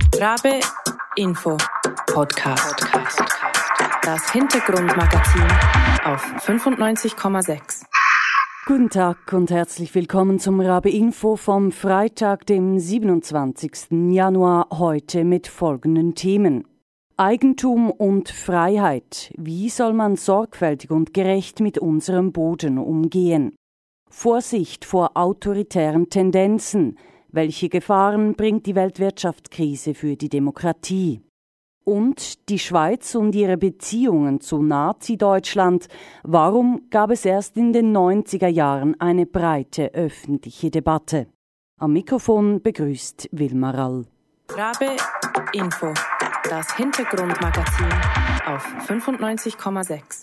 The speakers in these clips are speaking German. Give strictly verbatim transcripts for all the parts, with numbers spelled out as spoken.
Rabe Info Podcast. Das Hintergrundmagazin auf fünfundneunzig Komma sechs. Guten Tag und herzlich willkommen zum Rabe Info vom Freitag, dem siebenundzwanzigsten Januar, heute mit folgenden Themen. Eigentum und Freiheit. Wie soll man sorgfältig und gerecht mit unserem Boden umgehen? Vorsicht vor autoritären Tendenzen. Welche Gefahren bringt die Weltwirtschaftskrise für die Demokratie? Und die Schweiz und ihre Beziehungen zu Nazi-Deutschland. Warum gab es erst in den neunziger Jahren eine breite öffentliche Debatte? Am Mikrofon begrüßt Wilma Rall. Rabe Info, das Hintergrundmagazin auf fünfundneunzig Komma sechs.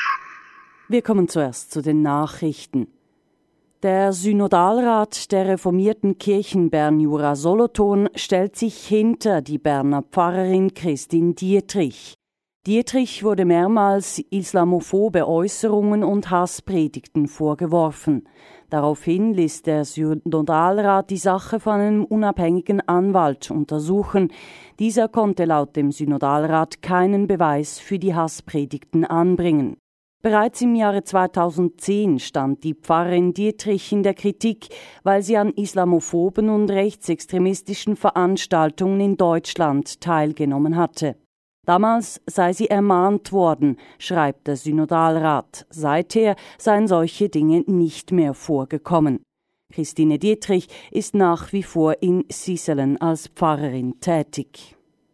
Wir kommen zuerst zu den Nachrichten. Der Synodalrat der reformierten Kirchen Bern-Jura-Solothurn stellt sich hinter die Berner Pfarrerin Christine Dietrich. Dietrich wurde mehrmals islamophobe Äußerungen und Hasspredigten vorgeworfen. Daraufhin ließ der Synodalrat die Sache von einem unabhängigen Anwalt untersuchen. Dieser konnte laut dem Synodalrat keinen Beweis für die Hasspredigten anbringen. Bereits im Jahre zweitausendzehn stand die Pfarrerin Dietrich in der Kritik, weil sie an islamophoben und rechtsextremistischen Veranstaltungen in Deutschland teilgenommen hatte. Damals sei sie ermahnt worden, schreibt der Synodalrat. Seither seien solche Dinge nicht mehr vorgekommen. Christine Dietrich ist nach wie vor in Sisselen als Pfarrerin tätig.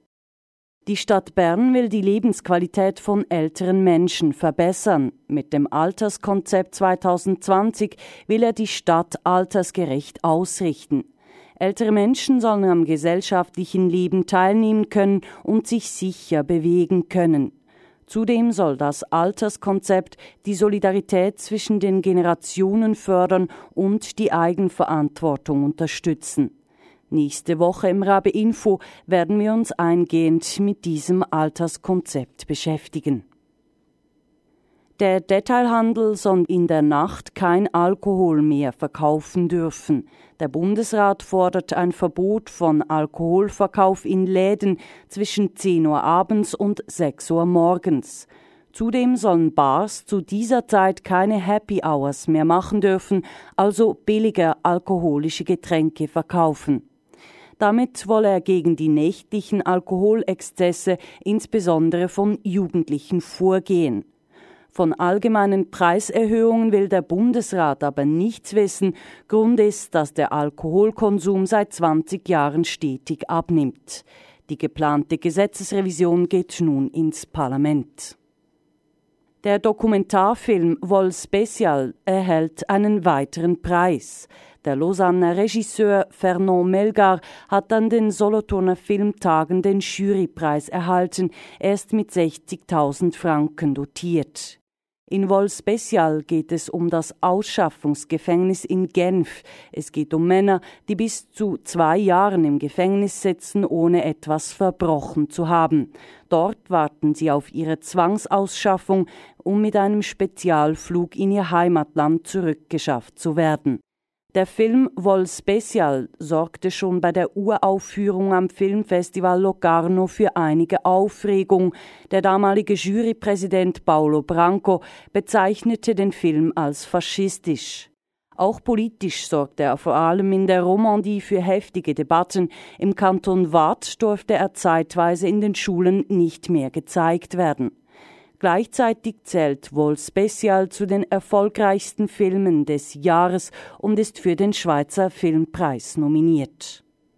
Die Stadt Bern will die Lebensqualität von älteren Menschen verbessern. Mit dem Alterskonzept zweitausendzwanzig will er die Stadt altersgerecht ausrichten. Ältere Menschen sollen am gesellschaftlichen Leben teilnehmen können und sich sicher bewegen können. Zudem soll das Alterskonzept die Solidarität zwischen den Generationen fördern und die Eigenverantwortung unterstützen. Nächste Woche im Rabe Info werden wir uns eingehend mit diesem Alterskonzept beschäftigen. Der Detailhandel soll in der Nacht kein Alkohol mehr verkaufen dürfen. Der Bundesrat fordert ein Verbot von Alkoholverkauf in Läden zwischen zehn Uhr abends und sechs Uhr morgens. Zudem sollen Bars zu dieser Zeit keine Happy Hours mehr machen dürfen, also billiger alkoholische Getränke verkaufen. Damit wolle er gegen die nächtlichen Alkoholexzesse, insbesondere von Jugendlichen, vorgehen. Von allgemeinen Preiserhöhungen will der Bundesrat aber nichts wissen. Grund ist, dass der Alkoholkonsum seit zwanzig Jahren stetig abnimmt. Die geplante Gesetzesrevision geht nun ins Parlament. Der Dokumentarfilm Vol Special erhält einen weiteren Preis. Der Lausanner Regisseur Fernand Melgar hat an den Solothurner Filmtagen den Jurypreis erhalten. Er ist mit sechzigtausend Franken dotiert. In Vol Special geht es um das Ausschaffungsgefängnis in Genf. Es geht um Männer, die bis zu zwei Jahren im Gefängnis sitzen, ohne etwas verbrochen zu haben. Dort warten sie auf ihre Zwangsausschaffung, um mit einem Spezialflug in ihr Heimatland zurückgeschafft zu werden. Der Film Vol Special sorgte schon bei der Uraufführung am Filmfestival Locarno für einige Aufregung. Der damalige Jurypräsident Paolo Branco bezeichnete den Film als faschistisch. Auch politisch sorgte er vor allem in der Romandie für heftige Debatten. Im Kanton Waadt durfte er zeitweise in den Schulen nicht mehr gezeigt werden. Gleichzeitig zählt Vol Special zu den erfolgreichsten Filmen des Jahres und ist für den Schweizer Filmpreis nominiert.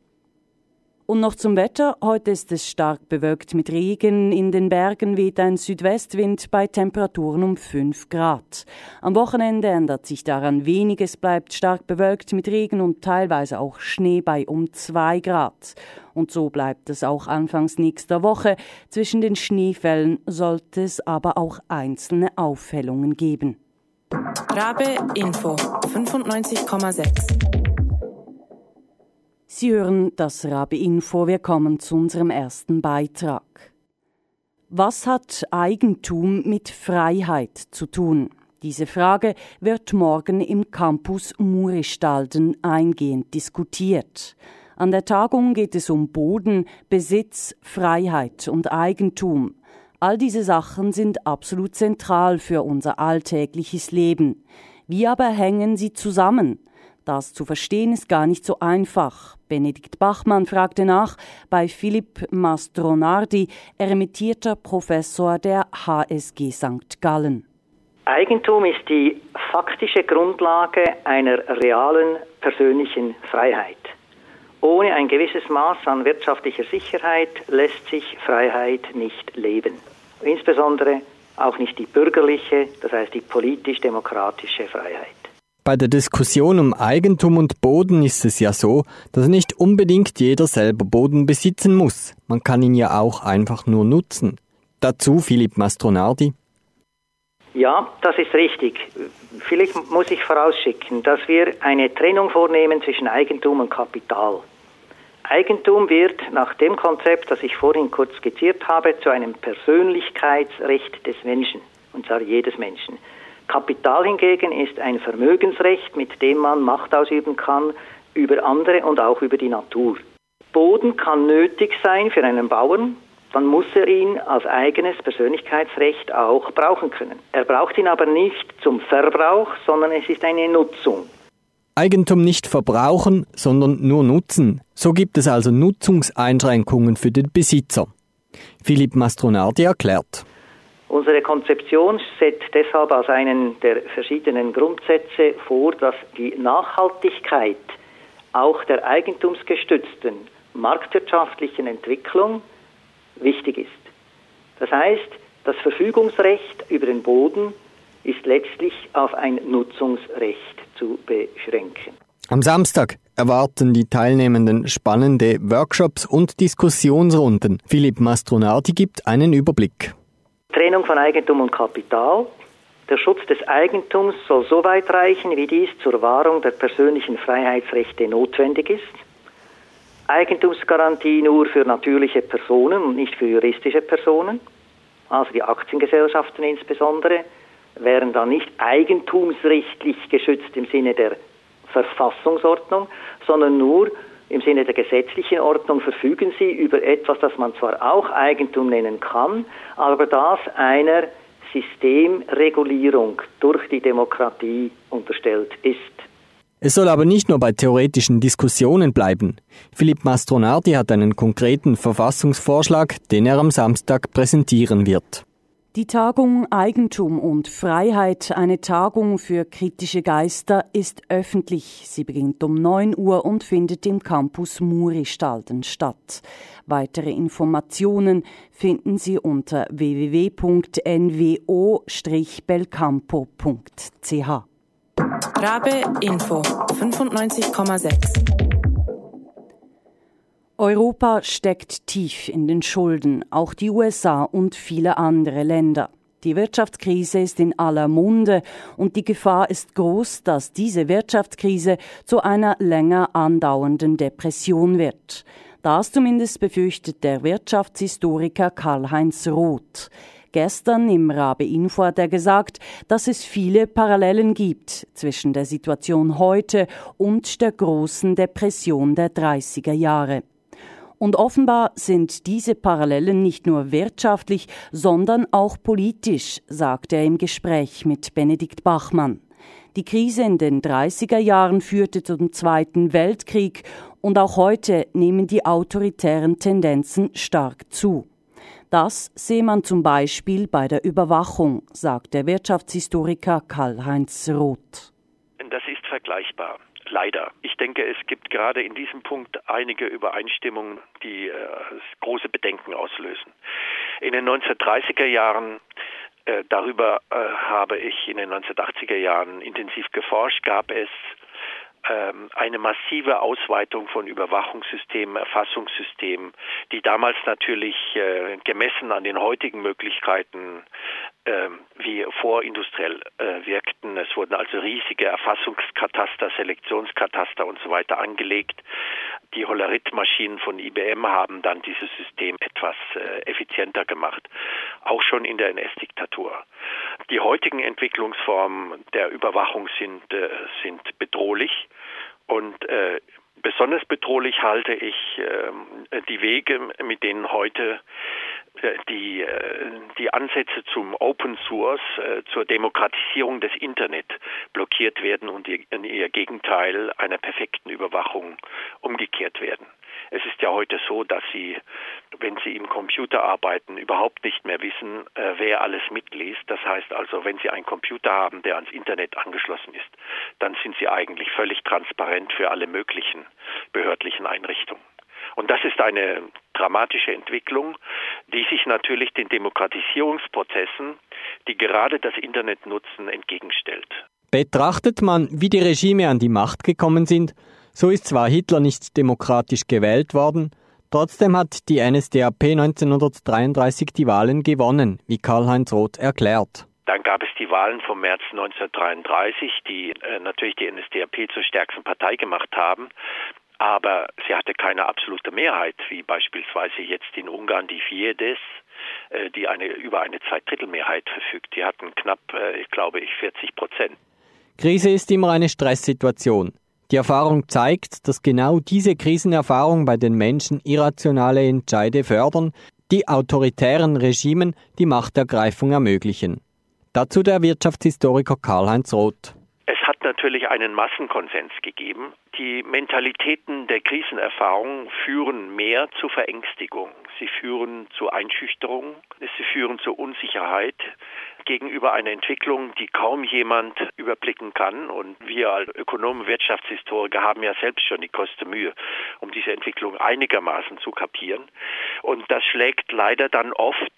Und noch zum Wetter. Heute ist es stark bewölkt mit Regen. In den Bergen weht ein Südwestwind bei Temperaturen um fünf Grad. Am Wochenende ändert sich daran wenig. Es bleibt stark bewölkt mit Regen und teilweise auch Schnee bei um zwei Grad. Und so bleibt es auch anfangs nächster Woche. Zwischen den Schneefällen sollte es aber auch einzelne Aufhellungen geben. Rabe Info fünfundneunzig Komma sechs. Sie hören das Rabe Info. Wir kommen zu unserem ersten Beitrag. Was hat Eigentum mit Freiheit zu tun? Diese Frage wird morgen im Campus Muristalden eingehend diskutiert. An der Tagung geht es um Boden, Besitz, Freiheit und Eigentum. All diese Sachen sind absolut zentral für unser alltägliches Leben. Wie aber hängen sie zusammen? Das zu verstehen ist gar nicht so einfach. Benedikt Bachmann fragte nach bei Philipp Mastronardi, emeritierter Professor der H S G Sankt Gallen. Eigentum ist die faktische Grundlage einer realen persönlichen Freiheit. Ohne ein gewisses Maß an wirtschaftlicher Sicherheit lässt sich Freiheit nicht leben. Insbesondere auch nicht die bürgerliche, das heißt die politisch-demokratische Freiheit. Bei der Diskussion um Eigentum und Boden ist es ja so, dass nicht unbedingt jeder selber Boden besitzen muss. Man kann ihn ja auch einfach nur nutzen. Dazu Philipp Mastronardi. Ja, das ist richtig. Vielleicht muss ich vorausschicken, dass wir eine Trennung vornehmen zwischen Eigentum und Kapital. Eigentum wird nach dem Konzept, das ich vorhin kurz skizziert habe, zu einem Persönlichkeitsrecht des Menschen, und zwar jedes Menschen. Kapital hingegen ist ein Vermögensrecht, mit dem man Macht ausüben kann über andere und auch über die Natur. Boden kann nötig sein für einen Bauern, dann muss er ihn als eigenes Persönlichkeitsrecht auch brauchen können. Er braucht ihn aber nicht zum Verbrauch, sondern es ist eine Nutzung. Eigentum nicht verbrauchen, sondern nur nutzen. So gibt es also Nutzungseinschränkungen für den Besitzer. Philipp Mastronardi erklärt. Unsere Konzeption setzt deshalb als einen der verschiedenen Grundsätze vor, dass die Nachhaltigkeit auch der eigentumsgestützten marktwirtschaftlichen Entwicklung wichtig ist. Das heißt, das Verfügungsrecht über den Boden ist letztlich auf ein Nutzungsrecht zu beschränken. Am Samstag erwarten die Teilnehmenden spannende Workshops und Diskussionsrunden. Philipp Mastronardi gibt einen Überblick. Trennung von Eigentum und Kapital. Der Schutz des Eigentums soll so weit reichen, wie dies zur Wahrung der persönlichen Freiheitsrechte notwendig ist. Eigentumsgarantie nur für natürliche Personen und nicht für juristische Personen, also die Aktiengesellschaften insbesondere, wären dann nicht eigentumsrechtlich geschützt im Sinne der Verfassungsordnung, sondern nur im Sinne der gesetzlichen Ordnung verfügen sie über etwas, das man zwar auch Eigentum nennen kann, aber das einer Systemregulierung durch die Demokratie unterstellt ist. Es soll aber nicht nur bei theoretischen Diskussionen bleiben. Philipp Mastronardi hat einen konkreten Verfassungsvorschlag, den er am Samstag präsentieren wird. Die Tagung Eigentum und Freiheit, eine Tagung für kritische Geister, ist öffentlich. Sie beginnt um neun Uhr und findet im Campus Muristalden statt. Weitere Informationen finden Sie unter w w w punkt n w o strich belcampo punkt c h. Rabe Info fünfundneunzig Komma sechs. Europa steckt tief in den Schulden, auch die U S A und viele andere Länder. Die Wirtschaftskrise ist in aller Munde und die Gefahr ist groß, dass diese Wirtschaftskrise zu einer länger andauernden Depression wird. Das zumindest befürchtet der Wirtschaftshistoriker Karl-Heinz Roth. Gestern im Rabe Info hat er gesagt, dass es viele Parallelen gibt zwischen der Situation heute und der großen Depression der dreißiger Jahre. Und offenbar sind diese Parallelen nicht nur wirtschaftlich, sondern auch politisch, sagt er im Gespräch mit Benedikt Bachmann. Die Krise in den dreißiger Jahren führte zum Zweiten Weltkrieg und auch heute nehmen die autoritären Tendenzen stark zu. Das sehe man zum Beispiel bei der Überwachung, sagt der Wirtschaftshistoriker Karl-Heinz Roth. Das ist vergleichbar. Leider. Ich denke, es gibt gerade in diesem Punkt einige Übereinstimmungen, die äh, große Bedenken auslösen. In den neunzehnhundertdreißiger Jahren, äh, darüber äh, habe ich in den neunzehnhundertachtziger Jahren intensiv geforscht, gab es ähm, eine massive Ausweitung von Überwachungssystemen, Erfassungssystemen, die damals natürlich äh, gemessen an den heutigen Möglichkeiten wie vorindustriell äh, wirkten. Es wurden also riesige Erfassungskataster, Selektionskataster und so weiter angelegt. Die Hollerith-Maschinen von I B M haben dann dieses System etwas äh, effizienter gemacht, auch schon in der N S-Diktatur. Die heutigen Entwicklungsformen der Überwachung sind, äh, sind bedrohlich und äh, Besonders bedrohlich halte ich äh, die Wege, mit denen heute äh, die, äh, die Ansätze zum Open Source, äh, zur Demokratisierung des Internet blockiert werden und die, in ihr Gegenteil einer perfekten Überwachung umgekehrt werden. Es ist ja heute so, dass Sie, wenn Sie im Computer arbeiten, überhaupt nicht mehr wissen, äh, wer alles mitliest. Das heißt also, wenn Sie einen Computer haben, der ans Internet angeschlossen ist, dann sind Sie eigentlich völlig transparent für alle möglichen behördlichen Einrichtungen. Und das ist eine dramatische Entwicklung, die sich natürlich den Demokratisierungsprozessen, die gerade das Internet nutzen, entgegenstellt. Betrachtet man, wie die Regime an die Macht gekommen sind, so ist zwar Hitler nicht demokratisch gewählt worden, trotzdem hat die N S D A P neunzehnhundertdreiunddreißig die Wahlen gewonnen, wie Karl-Heinz Roth erklärt. Dann gab es die Wahlen vom März neunzehnhundertdreiunddreißig, die äh, natürlich die N S D A P zur stärksten Partei gemacht haben. Aber sie hatte keine absolute Mehrheit, wie beispielsweise jetzt in Ungarn die Fidesz, äh, die eine über eine Zweidrittelmehrheit verfügt. Die hatten knapp, äh, glaube ich, vierzig Prozent. Krise ist immer eine Stresssituation. Die Erfahrung zeigt, dass genau diese Krisenerfahrung bei den Menschen irrationale Entscheide fördern, die autoritären Regimen die Machtergreifung ermöglichen. Dazu der Wirtschaftshistoriker Karl-Heinz Roth. Es hat natürlich einen Massenkonsens gegeben. Die Mentalitäten der Krisenerfahrung führen mehr zu Verängstigung. Sie führen zu Einschüchterung. Sie führen zu Unsicherheit gegenüber einer Entwicklung, die kaum jemand überblicken kann. Und wir als Ökonomen, Wirtschaftshistoriker haben ja selbst schon die größte Mühe, um diese Entwicklung einigermaßen zu kapieren. Und das schlägt leider dann oft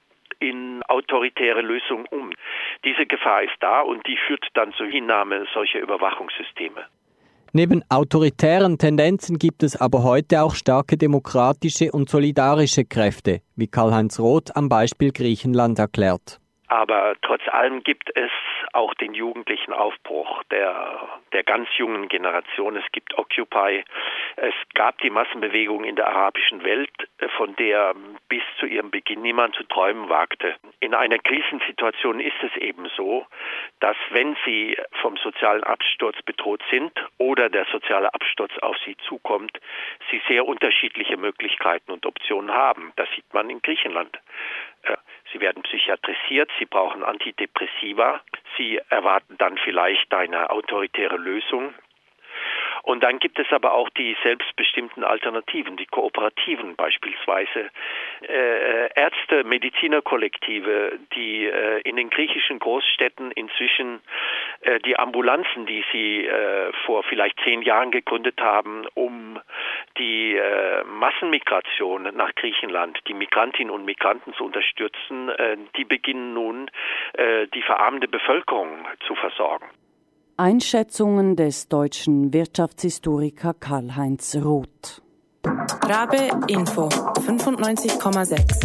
in autoritäre Lösungen um. Diese Gefahr ist da und die führt dann zur Hinnahme solcher Überwachungssysteme. Neben autoritären Tendenzen gibt es aber heute auch starke demokratische und solidarische Kräfte, wie Karl-Heinz Roth am Beispiel Griechenland erklärt. Aber trotz allem gibt es auch den jugendlichen Aufbruch der, der ganz jungen Generation. Es gibt Occupy. Es gab die Massenbewegung in der arabischen Welt, von der bis zu ihrem Beginn niemand zu träumen wagte. In einer Krisensituation ist es eben so, dass wenn sie vom sozialen Absturz bedroht sind oder der soziale Absturz auf sie zukommt, sie sehr unterschiedliche Möglichkeiten und Optionen haben. Das sieht man in Griechenland. Sie werden psychiatrisiert, sie brauchen Antidepressiva, sie erwarten dann vielleicht eine autoritäre Lösung. Und dann gibt es aber auch die selbstbestimmten Alternativen, die Kooperativen beispielsweise, äh, Ärzte, Medizinerkollektive, die äh, in den griechischen Großstädten inzwischen äh, die Ambulanzen, die sie äh, vor vielleicht zehn Jahren gegründet haben, um die äh, Massenmigration nach Griechenland, die Migrantinnen und Migranten zu unterstützen, äh, die beginnen nun, äh, die verarmende Bevölkerung zu versorgen. Einschätzungen des deutschen Wirtschaftshistoriker Karl-Heinz Roth. Rabe Info fünfundneunzig Komma sechs.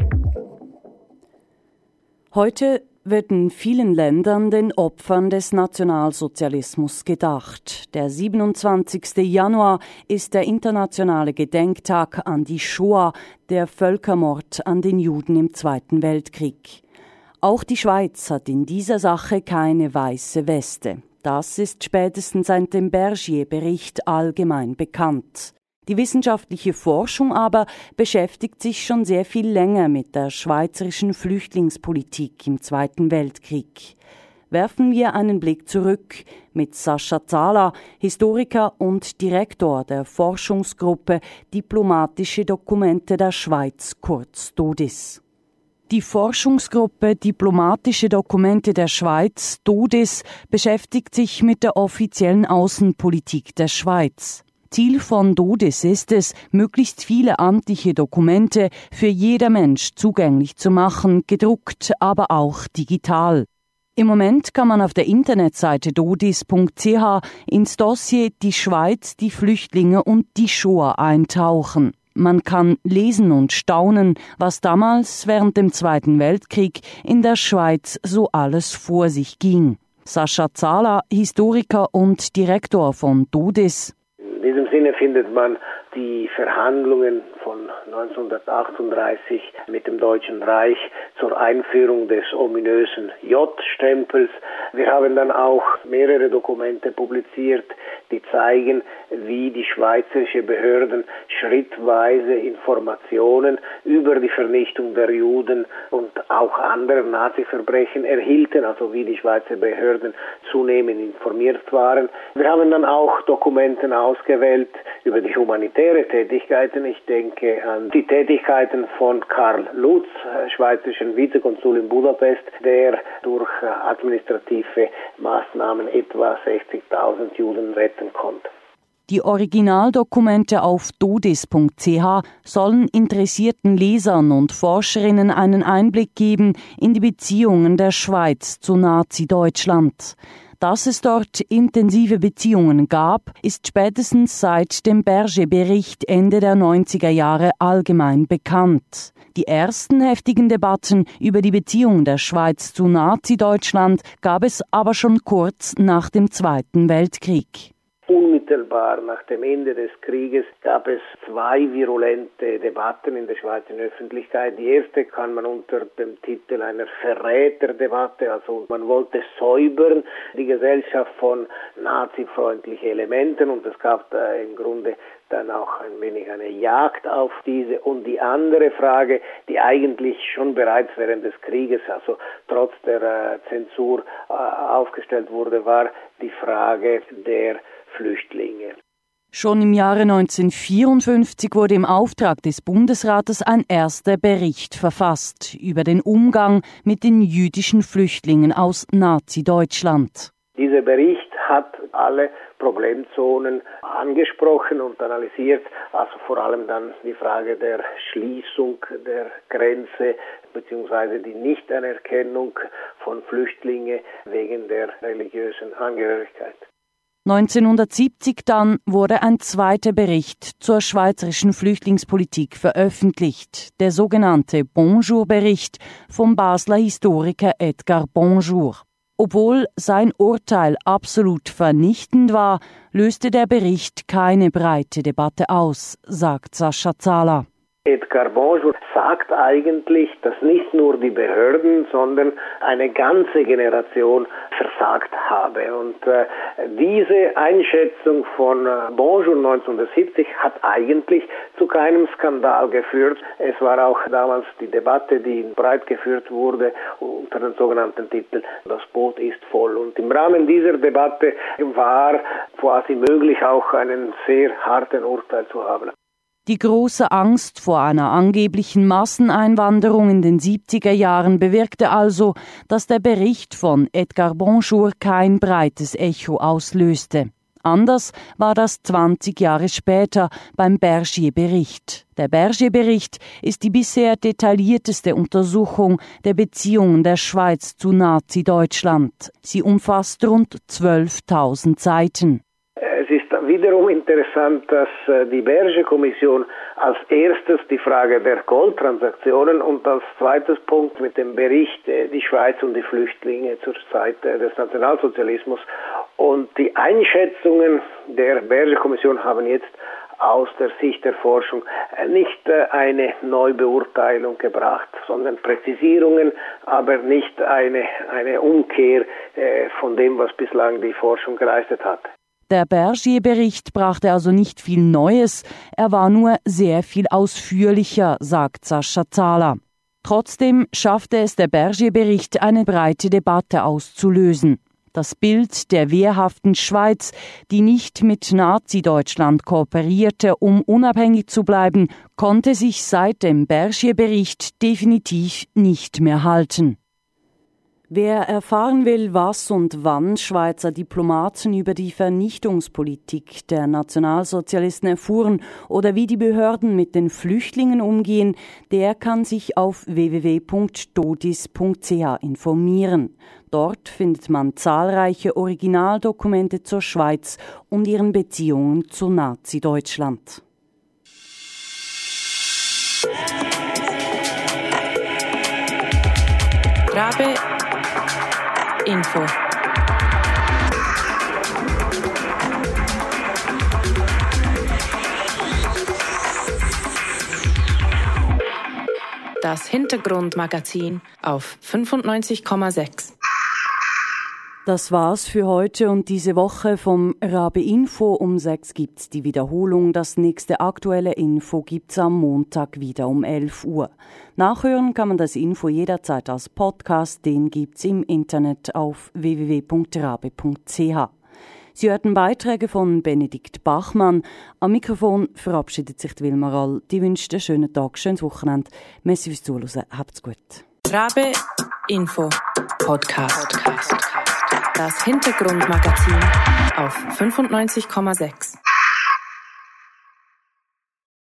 Heute wird in vielen Ländern den Opfern des Nationalsozialismus gedacht. Der siebenundzwanzigsten Januar ist der internationale Gedenktag an die Shoah, der Völkermord an den Juden im Zweiten Weltkrieg. Auch die Schweiz hat in dieser Sache keine weiße Weste. Das ist spätestens seit dem Bergier-Bericht allgemein bekannt. Die wissenschaftliche Forschung aber beschäftigt sich schon sehr viel länger mit der schweizerischen Flüchtlingspolitik im Zweiten Weltkrieg. Werfen wir einen Blick zurück mit Sascha Zahler, Historiker und Direktor der Forschungsgruppe Diplomatische Dokumente der Schweiz, kurz DODIS. Die Forschungsgruppe Diplomatische Dokumente der Schweiz, DODIS, beschäftigt sich mit der offiziellen Außenpolitik der Schweiz. Ziel von DODIS ist es, möglichst viele amtliche Dokumente für jeder Mensch zugänglich zu machen, gedruckt, aber auch digital. Im Moment kann man auf der Internetseite dodis punkt c h ins Dossier Die Schweiz, die Flüchtlinge und die Shoah eintauchen. Man kann lesen und staunen, was damals während dem Zweiten Weltkrieg in der Schweiz so alles vor sich ging. Sascha Zahler, Historiker und Direktor von DODIS. In diesem Sinne findet man die Verhandlungen von neunzehnhundertachtunddreißig mit dem Deutschen Reich zur Einführung des ominösen J-Stempels. Wir haben dann auch mehrere Dokumente publiziert, die zeigen, wie die schweizerische Behörden schrittweise Informationen über die Vernichtung der Juden und auch andere Nazi-Verbrechen erhielten, also wie die Schweizer Behörden zunehmend informiert waren. Wir haben dann auch Dokumente ausgewählt über die humanitäre Tätigkeiten. Ich denke an die Tätigkeiten von Karl Lutz, schweizerischen Vizekonsul in Budapest, der durch administrative Maßnahmen etwa sechzigtausend Juden retten konnte. Die Originaldokumente auf dodis punkt c h sollen interessierten Lesern und Forscherinnen einen Einblick geben in die Beziehungen der Schweiz zu Nazi-Deutschland. Dass es dort intensive Beziehungen gab, ist spätestens seit dem Berger-Bericht Ende der neunziger Jahre allgemein bekannt. Die ersten heftigen Debatten über die Beziehungen der Schweiz zu Nazi-Deutschland gab es aber schon kurz nach dem Zweiten Weltkrieg. Unmittelbar nach dem Ende des Krieges gab es zwei virulente Debatten in der Schweizer Öffentlichkeit. Die erste kann man unter dem Titel einer Verräterdebatte, also man wollte säubern die Gesellschaft von nazifreundlichen Elementen, und es gab da im Grunde dann auch ein wenig eine Jagd auf diese. Und die andere Frage, die eigentlich schon bereits während des Krieges, also trotz der äh, Zensur äh, aufgestellt wurde, war die Frage der Flüchtlinge. Schon im Jahre neunzehnhundertvierundfünfzig wurde im Auftrag des Bundesrates ein erster Bericht verfasst über den Umgang mit den jüdischen Flüchtlingen aus Nazi-Deutschland. Dieser Bericht hat alle Problemzonen angesprochen und analysiert, also vor allem dann die Frage der Schließung der Grenze bzw. die Nichtanerkennung von Flüchtlingen wegen der religiösen Angehörigkeit. neunzehnhundertsiebzig dann wurde ein zweiter Bericht zur schweizerischen Flüchtlingspolitik veröffentlicht, der sogenannte Bonjour-Bericht vom Basler Historiker Edgar Bonjour. Obwohl sein Urteil absolut vernichtend war, löste der Bericht keine breite Debatte aus, sagt Sascha Zahler. Edgar Bonjour sagt eigentlich, dass nicht nur die Behörden, sondern eine ganze Generation versagt habe. Und äh, diese Einschätzung von äh, Bonjour neunzehnhundertsiebzig hat eigentlich zu keinem Skandal geführt. Es war auch damals die Debatte, die breit geführt wurde unter dem sogenannten Titel "Das Boot ist voll". Und im Rahmen dieser Debatte war quasi möglich, auch einen sehr harten Urteil zu haben. Die große Angst vor einer angeblichen Masseneinwanderung in den siebziger Jahren bewirkte also, dass der Bericht von Edgar Bonjour kein breites Echo auslöste. Anders war das zwanzig Jahre später beim Berger-Bericht. Der Berger-Bericht ist die bisher detaillierteste Untersuchung der Beziehungen der Schweiz zu Nazi-Deutschland. Sie umfasst rund zwölftausend Seiten. Es ist wiederum interessant, dass die Berger-Kommission als erstes die Frage der Goldtransaktionen und als zweites Punkt mit dem Bericht die Schweiz und die Flüchtlinge zur Zeit des Nationalsozialismus. Und die Einschätzungen der Berger-Kommission haben jetzt aus der Sicht der Forschung nicht eine Neubeurteilung gebracht, sondern Präzisierungen, aber nicht eine, eine Umkehr von dem, was bislang die Forschung geleistet hat. Der Berger-Bericht brachte also nicht viel Neues, er war nur sehr viel ausführlicher, sagt Sascha Zahler. Trotzdem schaffte es der Berger-Bericht, eine breite Debatte auszulösen. Das Bild der wehrhaften Schweiz, die nicht mit Nazi-Deutschland kooperierte, um unabhängig zu bleiben, konnte sich seit dem Berger-Bericht definitiv nicht mehr halten. Wer erfahren will, was und wann Schweizer Diplomaten über die Vernichtungspolitik der Nationalsozialisten erfuhren oder wie die Behörden mit den Flüchtlingen umgehen, der kann sich auf w w w punkt dodis punkt c h informieren. Dort findet man zahlreiche Originaldokumente zur Schweiz und ihren Beziehungen zu Nazi-Deutschland. Rabe Info. Das Hintergrundmagazin auf fünfundneunzig Komma sechs. Das war's für heute und diese Woche vom Rabe Info. Um sechs gibt's die Wiederholung. Das nächste aktuelle Info gibt's am Montag wieder um elf Uhr. Nachhören kann man das Info jederzeit als Podcast. Den gibt's im Internet auf w w w punkt rabe punkt c h. Sie hörten Beiträge von Benedikt Bachmann. Am Mikrofon verabschiedet sich die Wilma Rall. Die wünscht einen schönen Tag, schönes Wochenende. Merci fürs Zuhören. Habt's gut. Rabe Info Podcast. Das Hintergrundmagazin auf fünfundneunzig Komma sechs.